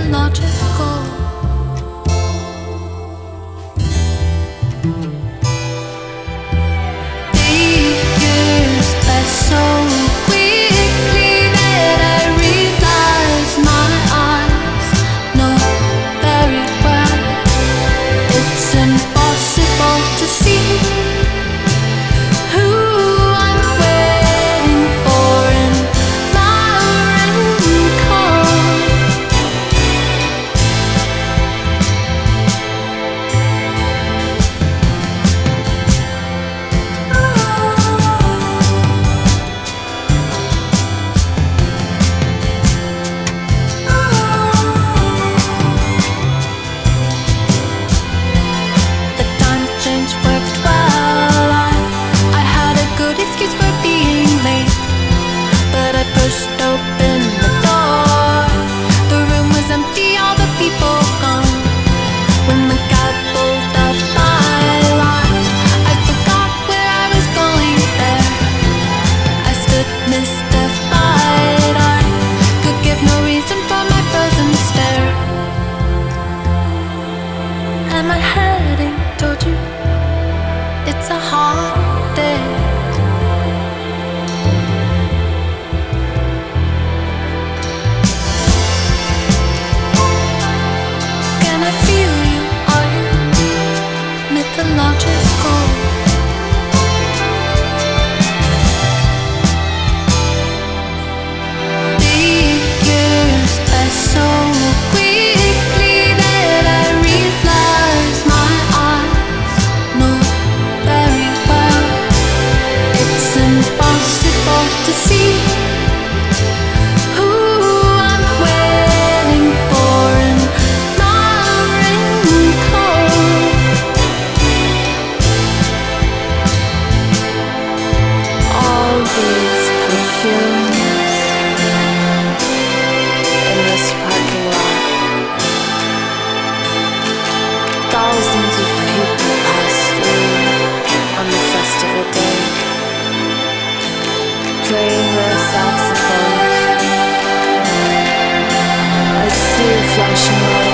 mythological. The years pass so quickly that I realize my eyes know very well it's impossible to see who I'm waiting for in my raincoat. The time change worked well. I had a good excuse for being late, but I pushed open the door. The room was empty, all the people gone. When the cab pulled up my lot, I forgot where I was going there. I stood mystified. I could give no reason for my frozen stare. Am I heading toward you? It's a hard day. Can I feel you? Are you mythological? The years pass so quickly that I realize my eyes know very well it's impossible to see who I'm waiting for in my raincoat. All these perfumes in this parking lot. Thousands of people pass through on the festival day, playing their saxophones. I see a flashing light